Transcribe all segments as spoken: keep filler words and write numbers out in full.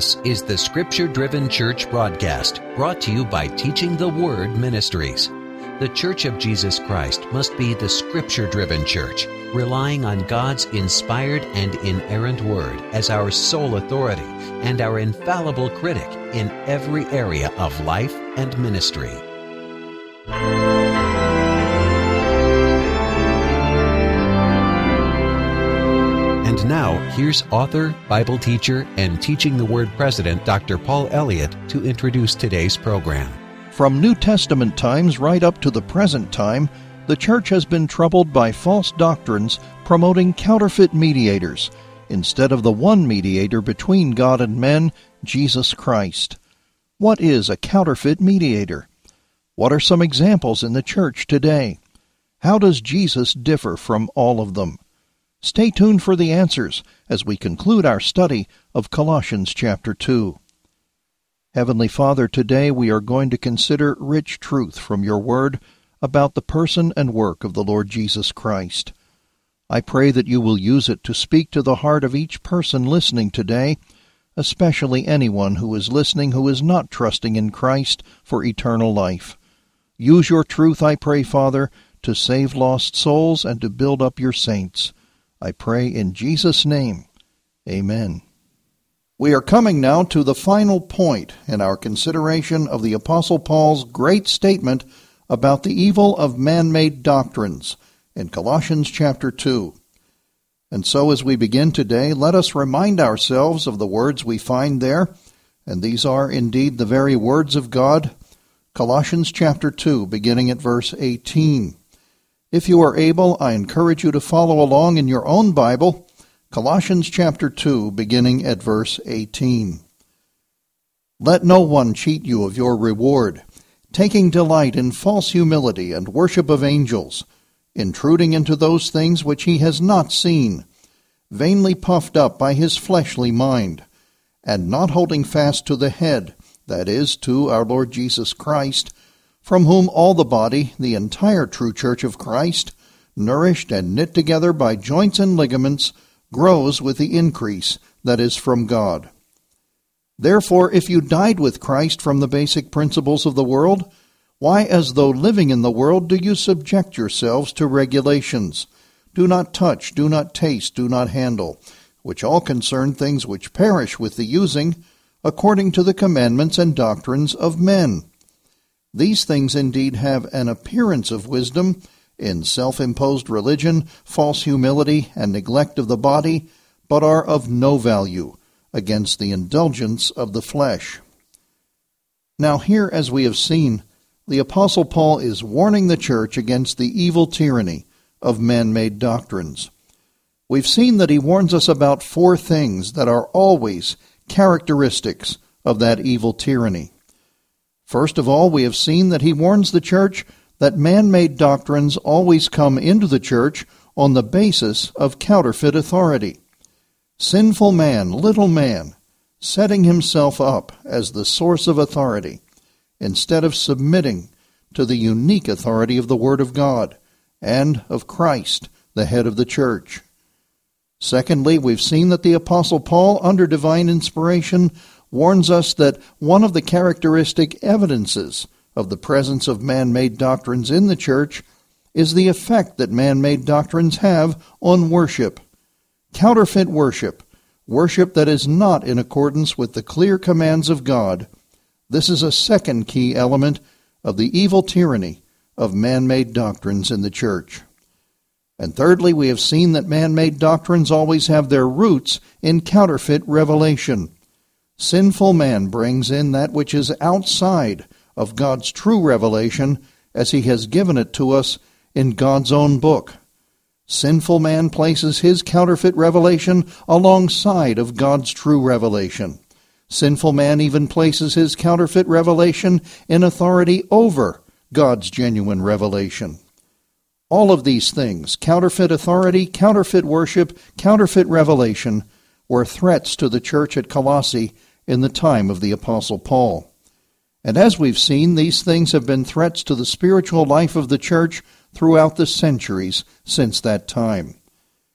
This is the Scripture-Driven Church broadcast, brought to you by Teaching the Word Ministries. The Church of Jesus Christ must be the Scripture-Driven Church, relying on God's inspired and inerrant Word as our sole authority and our infallible critic in every area of life and ministry. And now, here's author, Bible teacher, and Teaching the Word president, Doctor Paul Elliott, to introduce today's program. From New Testament times right up to the present time, the church has been troubled by false doctrines promoting counterfeit mediators, instead of the one mediator between God and men, Jesus Christ. What is a counterfeit mediator? What are some examples in the church today? How does Jesus differ from all of them? Stay tuned for the answers as we conclude our study of Colossians chapter two. Heavenly Father, today we are going to consider rich truth from your word about the person and work of the Lord Jesus Christ. I pray that you will use it to speak to the heart of each person listening today, especially anyone who is listening who is not trusting in Christ for eternal life. Use your truth, I pray, Father, to save lost souls and to build up your saints. I pray in Jesus' name. Amen. We are coming now to the final point in our consideration of the Apostle Paul's great statement about the evil of man-made doctrines in Colossians chapter two. And so as we begin today, let us remind ourselves of the words we find there, and these are indeed the very words of God. Colossians chapter two, beginning at verse eighteen. If you are able, I encourage you to follow along in your own Bible, Colossians chapter two, beginning at verse eighteen. Let no one cheat you of your reward, taking delight in false humility and worship of angels, intruding into those things which he has not seen, vainly puffed up by his fleshly mind, and not holding fast to the head, that is, to our Lord Jesus Christ, from whom all the body, the entire true church of Christ, nourished and knit together by joints and ligaments, grows with the increase that is from God. Therefore, if you died with Christ from the basic principles of the world, why, as though living in the world, do you subject yourselves to regulations? Do not touch, do not taste, do not handle, which all concern things which perish with the using, according to the commandments and doctrines of men. These things indeed have an appearance of wisdom in self-imposed religion, false humility, and neglect of the body, but are of no value against the indulgence of the flesh. Now here, as we have seen, the Apostle Paul is warning the church against the evil tyranny of man-made doctrines. We've seen that he warns us about four things that are always characteristics of that evil tyranny. First of all, we have seen that he warns the church that man-made doctrines always come into the church on the basis of counterfeit authority. Sinful man, little man, setting himself up as the source of authority, instead of submitting to the unique authority of the Word of God and of Christ, the head of the church. Secondly, we've seen that the Apostle Paul, under divine inspiration, warns us that one of the characteristic evidences of the presence of man-made doctrines in the church is the effect that man-made doctrines have on worship. Counterfeit worship, worship that is not in accordance with the clear commands of God. This is a second key element of the evil tyranny of man-made doctrines in the church. And thirdly, we have seen that man-made doctrines always have their roots in counterfeit revelation. Sinful man brings in that which is outside of God's true revelation as he has given it to us in God's own book. Sinful man places his counterfeit revelation alongside of God's true revelation. Sinful man even places his counterfeit revelation in authority over God's genuine revelation. All of these things, counterfeit authority, counterfeit worship, counterfeit revelation, were threats to the church at Colossae in the time of the Apostle Paul. And as we've seen, these things have been threats to the spiritual life of the church throughout the centuries since that time.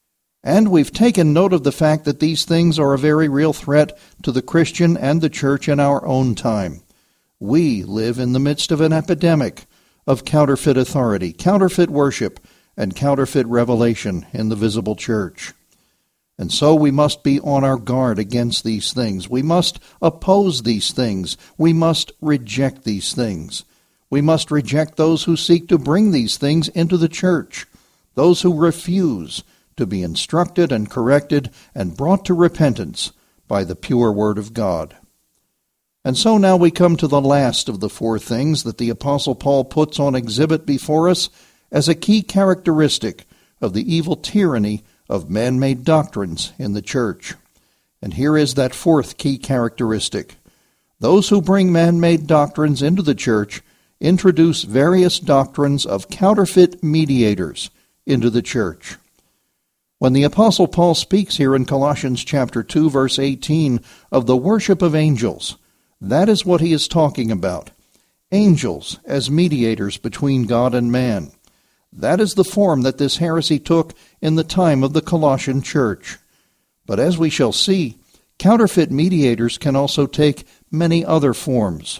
And we've taken note of the fact that these things are a very real threat to the Christian and the church in our own time. We live in the midst of an epidemic of counterfeit authority, counterfeit worship, and counterfeit revelation in the visible church. And so we must be on our guard against these things. We must oppose these things. We must reject these things. We must reject those who seek to bring these things into the church, those who refuse to be instructed and corrected and brought to repentance by the pure Word of God. And so now we come to the last of the four things that the Apostle Paul puts on exhibit before us as a key characteristic of the evil tyranny of man-made doctrines in the church. And here is that fourth key characteristic. Those who bring man-made doctrines into the church introduce various doctrines of counterfeit mediators into the church. When the Apostle Paul speaks here in Colossians chapter two, verse eighteen, of the worship of angels, that is what he is talking about. Angels as mediators between God and man. That is the form that this heresy took in the time of the Colossian church. But as we shall see, counterfeit mediators can also take many other forms.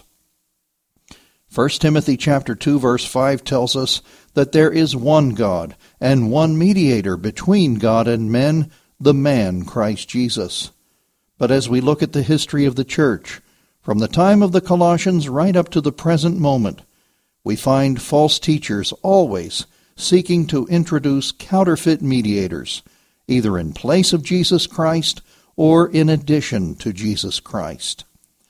First Timothy chapter two, verse five tells us that there is one God and one mediator between God and men, the man Christ Jesus. But as we look at the history of the church, from the time of the Colossians right up to the present moment, we find false teachers always seeking to introduce counterfeit mediators, either in place of Jesus Christ or in addition to Jesus Christ.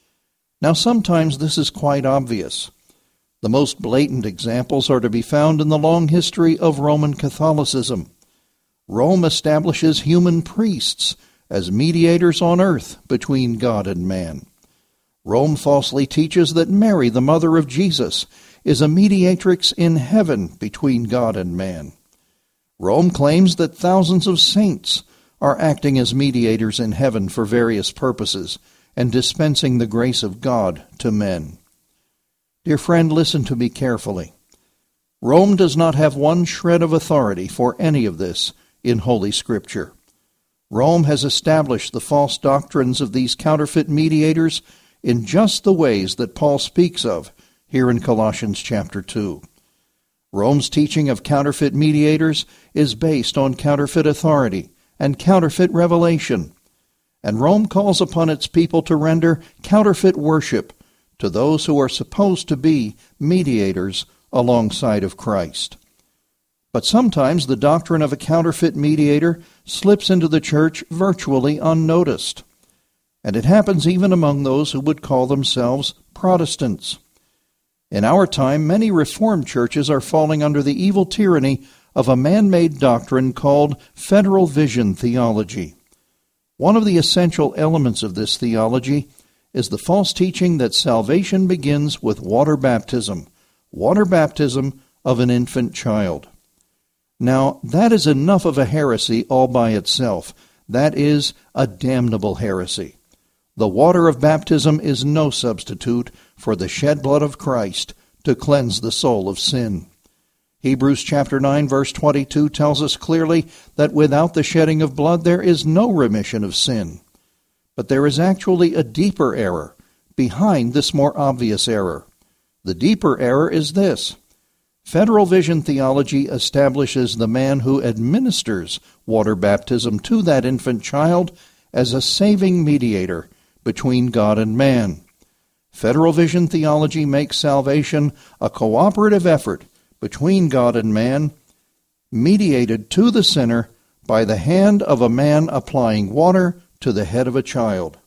Now, sometimes this is quite obvious. The most blatant examples are to be found in the long history of Roman Catholicism. Rome establishes human priests as mediators on earth between God and man. Rome falsely teaches that Mary, the mother of Jesus, is a mediatrix in heaven between God and man. Rome claims that thousands of saints are acting as mediators in heaven for various purposes and dispensing the grace of God to men. Dear friend, listen to me carefully. Rome does not have one shred of authority for any of this in Holy Scripture. Rome has established the false doctrines of these counterfeit mediators in just the ways that Paul speaks of here in Colossians chapter two. Rome's teaching of counterfeit mediators is based on counterfeit authority and counterfeit revelation, and Rome calls upon its people to render counterfeit worship to those who are supposed to be mediators alongside of Christ. But sometimes the doctrine of a counterfeit mediator slips into the church virtually unnoticed, and it happens even among those who would call themselves Protestants. In our time, many Reformed churches are falling under the evil tyranny of a man-made doctrine called Federal Vision theology. One of the essential elements of this theology is the false teaching that salvation begins with water baptism, water baptism of an infant child. Now, that is enough of a heresy all by itself. That is a damnable heresy. The water of baptism is no substitute for the shed blood of Christ to cleanse the soul of sin. Hebrews chapter nine, verse twenty-two tells us clearly that without the shedding of blood there is no remission of sin. But there is actually a deeper error behind this more obvious error. The deeper error is this. Federal Vision theology establishes the man who administers water baptism to that infant child as a saving mediator between God and man. Federal Vision theology makes salvation a cooperative effort between God and man, mediated to the sinner by the hand of a man applying water to the head of a child.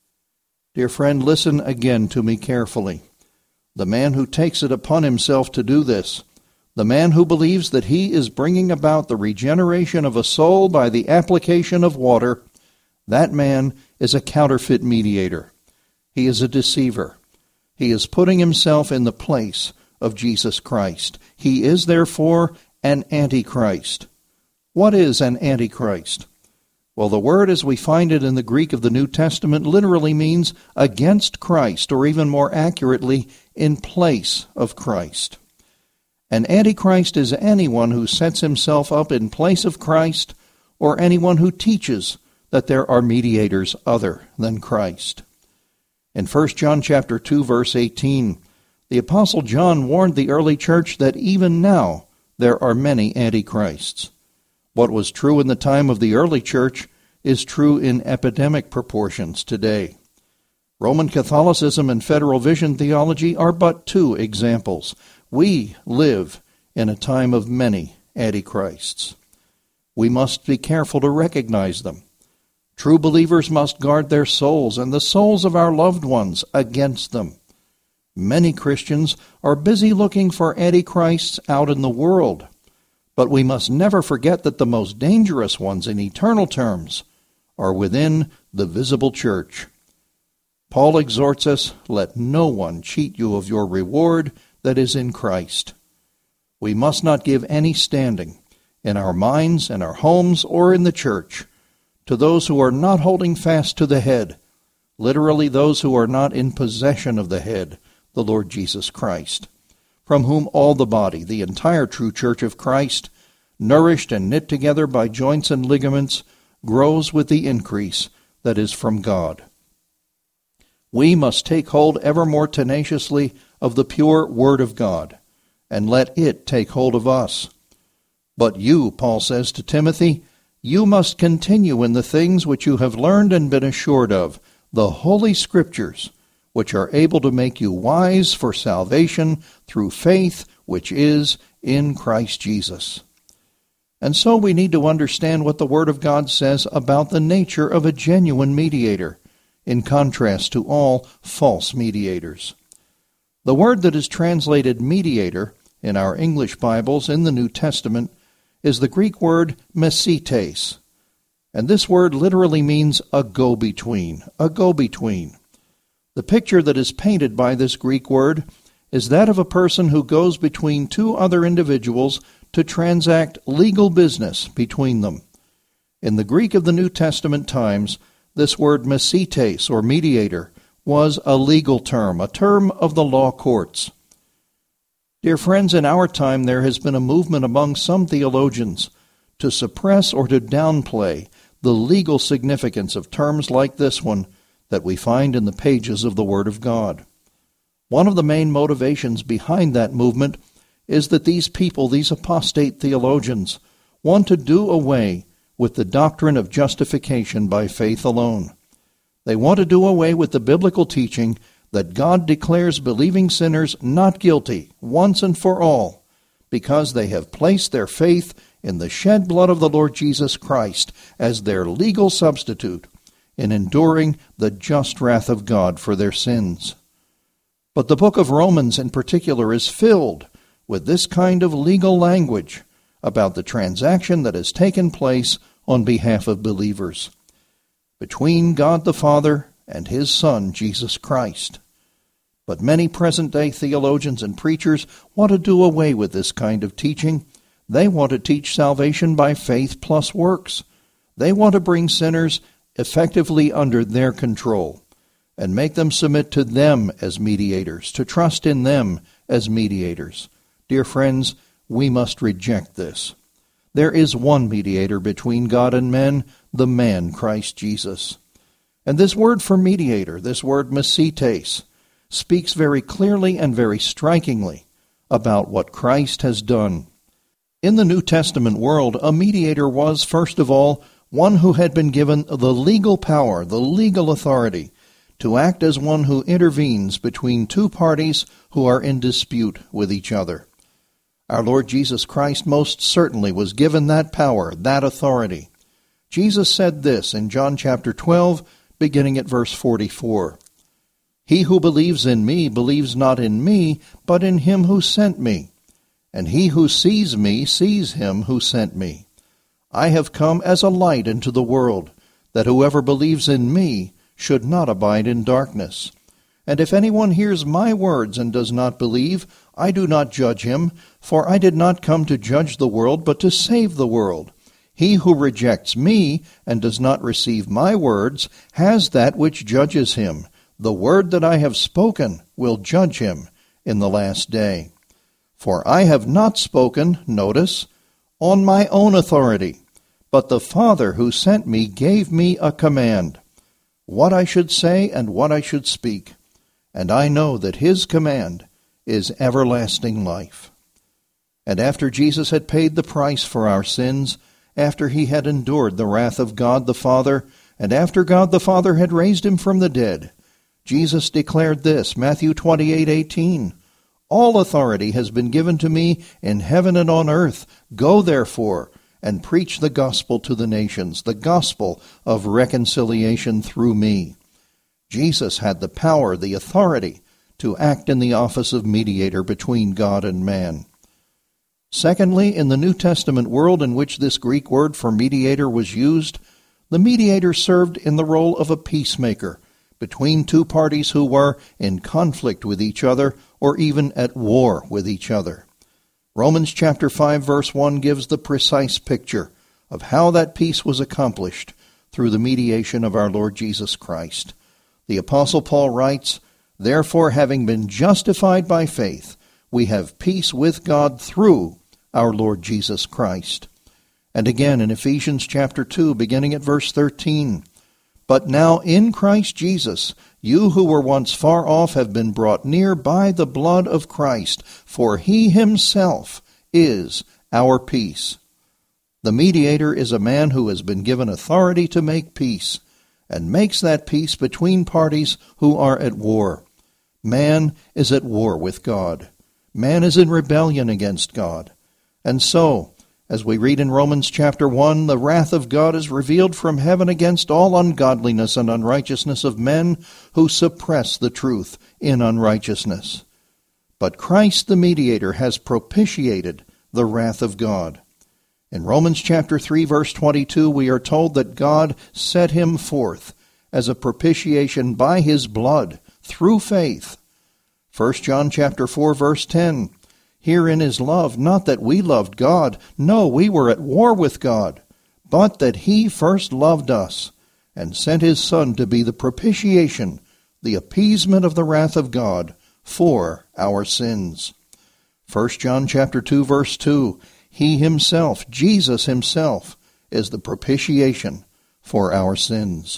Dear friend, listen again to me carefully. The man who takes it upon himself to do this, the man who believes that he is bringing about the regeneration of a soul by the application of water, that man is a counterfeit mediator. He is a deceiver. He is putting himself in the place of Jesus Christ. He is, therefore, an antichrist. What is an antichrist? Well, the word as we find it in the Greek of the New Testament literally means against Christ, or even more accurately, in place of Christ. An antichrist is anyone who sets himself up in place of Christ or anyone who teaches that there are mediators other than Christ. In First John chapter two, verse eighteen, the Apostle John warned the early church that even now there are many antichrists. What was true in the time of the early church is true in epidemic proportions today. Roman Catholicism and Federal Vision theology are but two examples. We live in a time of many antichrists. We must be careful to recognize them. True believers must guard their souls and the souls of our loved ones against them. Many Christians are busy looking for antichrists out in the world, but we must never forget that the most dangerous ones in eternal terms are within the visible church. Paul exhorts us, "Let no one cheat you of your reward that is in Christ." We must not give any standing in our minds, in our homes, or in the church to those who are not holding fast to the head, literally those who are not in possession of the head, the Lord Jesus Christ, from whom all the body, the entire true church of Christ, nourished and knit together by joints and ligaments, grows with the increase that is from God. We must take hold ever more tenaciously of the pure Word of God, and let it take hold of us. But you, Paul says to Timothy, you must continue in the things which you have learned and been assured of, the Holy Scriptures, which are able to make you wise for salvation through faith which is in Christ Jesus. And so we need to understand what the Word of God says about the nature of a genuine mediator, in contrast to all false mediators. The word that is translated mediator in our English Bibles in the New Testament is the Greek word mesites, and this word literally means a go-between, a go-between. The picture that is painted by this Greek word is that of a person who goes between two other individuals to transact legal business between them. In the Greek of the New Testament times, this word mesites, or mediator, was a legal term, a term of the law courts. Dear friends, in our time there has been a movement among some theologians to suppress or to downplay the legal significance of terms like this one that we find in the pages of the Word of God. One of the main motivations behind that movement is that these people, these apostate theologians, want to do away with the doctrine of justification by faith alone. They want to do away with the biblical teaching that God declares believing sinners not guilty once and for all, because they have placed their faith in the shed blood of the Lord Jesus Christ as their legal substitute in enduring the just wrath of God for their sins. But the book of Romans in particular is filled with this kind of legal language about the transaction that has taken place on behalf of believers between God the Father and His Son, Jesus Christ. But many present-day theologians and preachers want to do away with this kind of teaching. They want to teach salvation by faith plus works. They want to bring sinners effectively under their control and make them submit to them as mediators, to trust in them as mediators. Dear friends, we must reject this. There is one mediator between God and men, the man Christ Jesus. And this word for mediator, this word mesites, speaks very clearly and very strikingly about what Christ has done. In the New Testament world, a mediator was, first of all, one who had been given the legal power, the legal authority, to act as one who intervenes between two parties who are in dispute with each other. Our Lord Jesus Christ most certainly was given that power, that authority. Jesus said this in John chapter twelve, beginning at verse forty-four. He who believes in me believes not in me, but in him who sent me. And he who sees me sees him who sent me. I have come as a light into the world, that whoever believes in me should not abide in darkness. And if anyone hears my words and does not believe, I do not judge him, for I did not come to judge the world, but to save the world. He who rejects me and does not receive my words has that which judges him. The word that I have spoken will judge him in the last day. For I have not spoken, notice, on my own authority, but the Father who sent me gave me a command, what I should say and what I should speak. And I know that his command is everlasting life. And after Jesus had paid the price for our sins, after he had endured the wrath of God the Father, and after God the Father had raised him from the dead, Jesus declared this, Matthew twenty-eight eighteen, all authority has been given to me in heaven and on earth. Go therefore and preach the gospel to the nations, the gospel of reconciliation through me. Jesus had the power, the authority to act in the office of mediator between God and man. Secondly, in the New Testament world in which this Greek word for mediator was used, the mediator served in the role of a peacemaker between two parties who were in conflict with each other or even at war with each other. Romans chapter five verse one gives the precise picture of how that peace was accomplished through the mediation of our Lord Jesus Christ. The Apostle Paul writes, therefore, having been justified by faith, we have peace with God through our Lord Jesus Christ. And again in Ephesians chapter two, beginning at verse thirteen, but now in Christ Jesus, you who were once far off have been brought near by the blood of Christ, for he himself is our peace. The mediator is a man who has been given authority to make peace, and makes that peace between parties who are at war. Man is at war with God. Man is in rebellion against God. And so, as we read in Romans chapter one, the wrath of God is revealed from heaven against all ungodliness and unrighteousness of men who suppress the truth in unrighteousness. But Christ the mediator has propitiated the wrath of God. In Romans chapter three, verse twenty-two, we are told that God set him forth as a propitiation by his blood through faith. First John chapter four, verse ten, herein is love, not that we loved God, no, we were at war with God, but that he first loved us, and sent his Son to be the propitiation, the appeasement of the wrath of God for our sins. First John chapter two, verse two, he himself, Jesus himself, is the propitiation for our sins.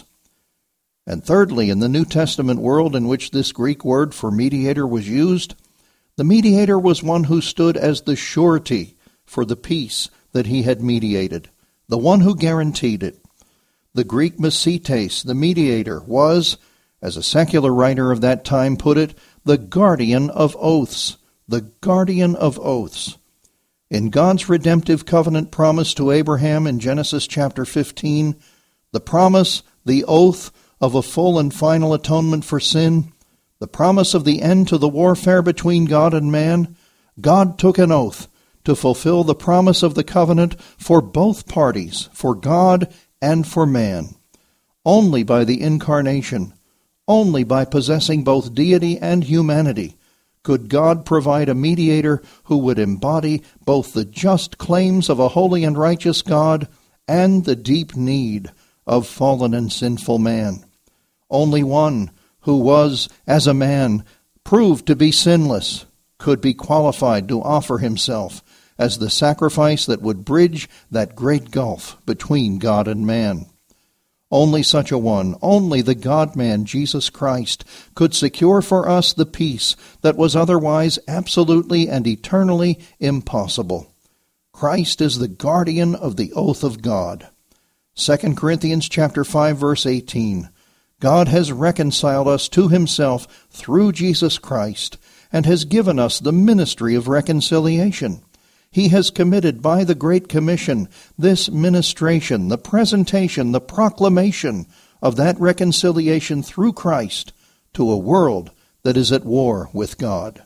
And thirdly, in the New Testament world in which this Greek word for mediator was used, the mediator was one who stood as the surety for the peace that he had mediated, the one who guaranteed it. The Greek mesites, the mediator, was, as a secular writer of that time put it, the guardian of oaths, the guardian of oaths. In God's redemptive covenant promise to Abraham in Genesis chapter fifteen, the promise, the oath of a full and final atonement for sin, the promise of the end to the warfare between God and man, God took an oath to fulfill the promise of the covenant for both parties, for God and for man. Only by the incarnation, only by possessing both deity and humanity, could God provide a mediator who would embody both the just claims of a holy and righteous God and the deep need of fallen and sinful man. Only one who was, as a man, proved to be sinless, could be qualified to offer himself as the sacrifice that would bridge that great gulf between God and man. Only such a one, only the God-man Jesus Christ, could secure for us the peace that was otherwise absolutely and eternally impossible. Christ is the guardian of the oath of God. Second Corinthians chapter five, verse eighteen, God has reconciled us to himself through Jesus Christ and has given us the ministry of reconciliation. He has committed by the Great Commission this ministration, the presentation, the proclamation of that reconciliation through Christ to a world that is at war with God.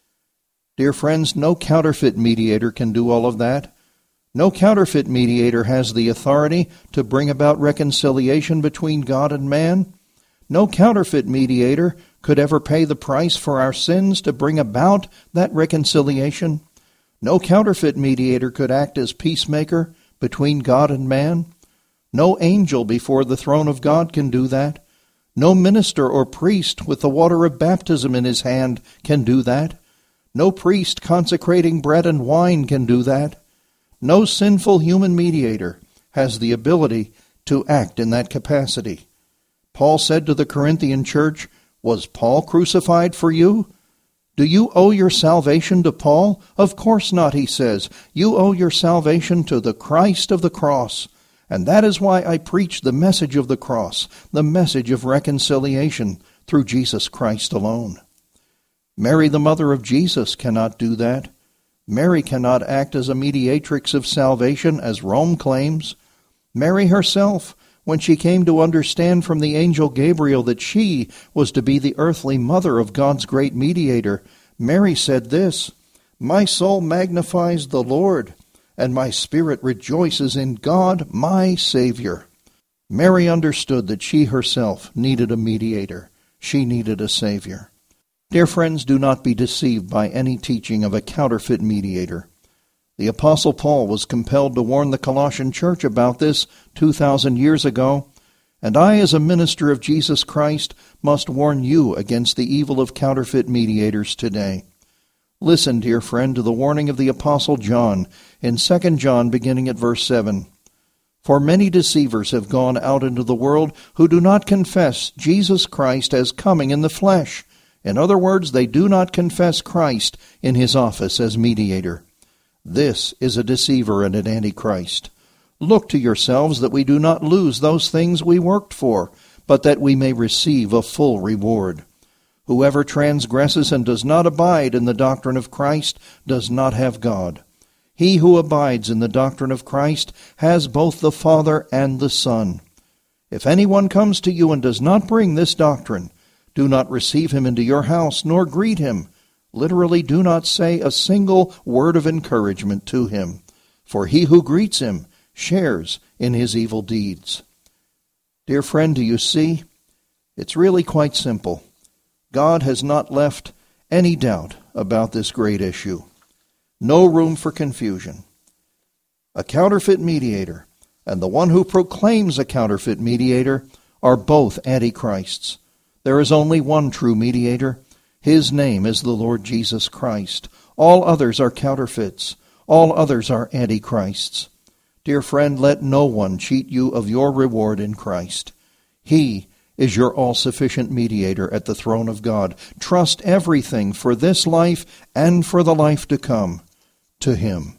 Dear friends, no counterfeit mediator can do all of that. No counterfeit mediator has the authority to bring about reconciliation between God and man. No counterfeit mediator could ever pay the price for our sins to bring about that reconciliation. No counterfeit mediator could act as peacemaker between God and man. No angel before the throne of God can do that. No minister or priest with the water of baptism in his hand can do that. No priest consecrating bread and wine can do that. No sinful human mediator has the ability to act in that capacity. Paul said to the Corinthian church, "Was Paul crucified for you? Do you owe your salvation to Paul? Of course not," he says. "You owe your salvation to the Christ of the cross. And that is why I preach the message of the cross, the message of reconciliation through Jesus Christ alone." Mary, the mother of Jesus, cannot do that. Mary cannot act as a mediatrix of salvation, as Rome claims. Mary herself, when she came to understand from the angel Gabriel that she was to be the earthly mother of God's great mediator, Mary said this, "My soul magnifies the Lord, and my spirit rejoices in God my Savior." Mary understood that she herself needed a mediator. She needed a Savior. Dear friends, do not be deceived by any teaching of a counterfeit mediator. The Apostle Paul was compelled to warn the Colossian church about this two thousand years ago, and I, as a minister of Jesus Christ, must warn you against the evil of counterfeit mediators today. Listen, dear friend, to the warning of the Apostle John in Second John, beginning at verse seven. "For many deceivers have gone out into the world who do not confess Jesus Christ as coming in the flesh." In other words, they do not confess Christ in his office as mediator. This is a deceiver and an antichrist. Look to yourselves that we do not lose those things we worked for, but that we may receive a full reward. Whoever transgresses and does not abide in the doctrine of Christ does not have God. He who abides in the doctrine of Christ has both the Father and the Son. If anyone comes to you and does not bring this doctrine, do not receive him into your house, nor greet him. Literally, do not say a single word of encouragement to him, for he who greets him shares in his evil deeds. Dear friend, do you see? It's really quite simple. God has not left any doubt about this great issue. No room for confusion. A counterfeit mediator and the one who proclaims a counterfeit mediator are both antichrists. There is only one true mediator. His name is the Lord Jesus Christ. All others are counterfeits. All others are antichrists. Dear friend, let no one cheat you of your reward in Christ. He is your all-sufficient mediator at the throne of God. Trust everything for this life and for the life to come to him.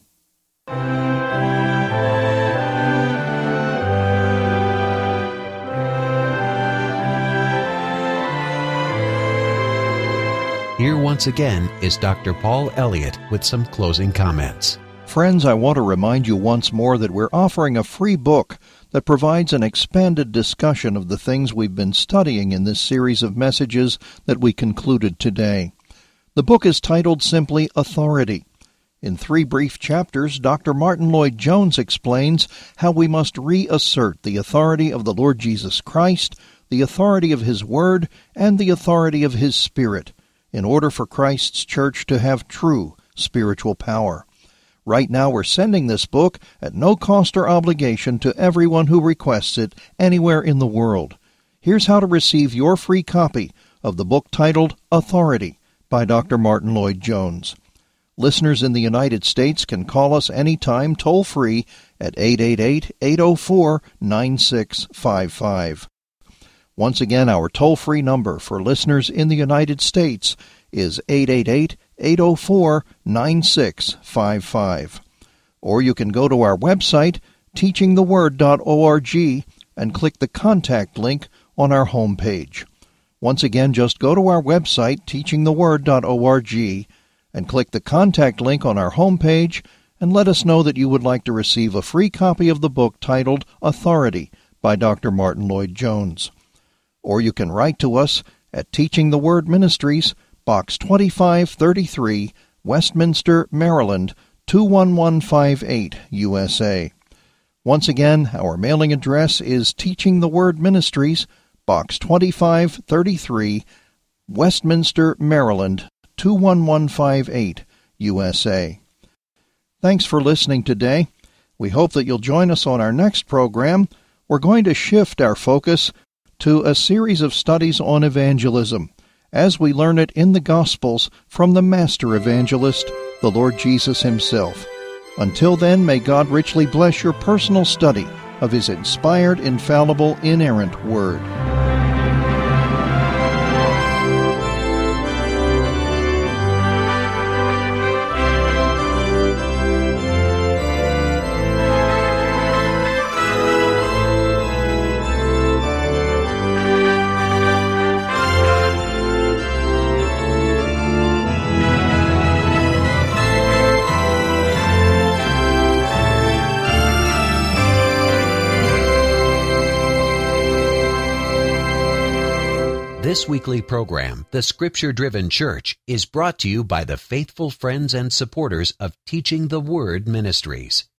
Here once again is Doctor Paul Elliott with some closing comments. Friends, I want to remind you once more that we're offering a free book that provides an expanded discussion of the things we've been studying in this series of messages that we concluded today. The book is titled simply Authority. In three brief chapters, Doctor Martin Lloyd-Jones explains how we must reassert the authority of the Lord Jesus Christ, the authority of his Word, and the authority of his Spirit, in order for Christ's church to have true spiritual power. Right now we're sending this book at no cost or obligation to everyone who requests it anywhere in the world. Here's how to receive your free copy of the book titled Authority by Doctor Martin Lloyd-Jones. Listeners in the United States can call us anytime toll-free at eight eight eight, eight oh four, nine six five five. Once again, our toll-free number for listeners in the United States is eight eight eight, eight oh four, nine six five five. Or you can go to our website, teaching the word dot org, and click the contact link on our home page. Once again, just go to our website, teaching the word dot org, and click the contact link on our home page, and let us know that you would like to receive a free copy of the book titled Authority by Doctor Martin Lloyd-Jones. Or you can write to us at Teaching the Word Ministries, Box twenty-five thirty-three, Westminster, Maryland, two one one five eight, U S A. Once again, our mailing address is Teaching the Word Ministries, Box twenty-five thirty-three, Westminster, Maryland, two one one five eight, U S A. Thanks for listening today. We hope that you'll join us on our next program. We're going to shift our focus to a series of studies on evangelism, as we learn it in the Gospels from the Master Evangelist, the Lord Jesus himself. Until then, may God richly bless your personal study of His inspired, infallible, inerrant Word. This weekly program, The Scripture-Driven Church, is brought to you by the faithful friends and supporters of Teaching the Word Ministries.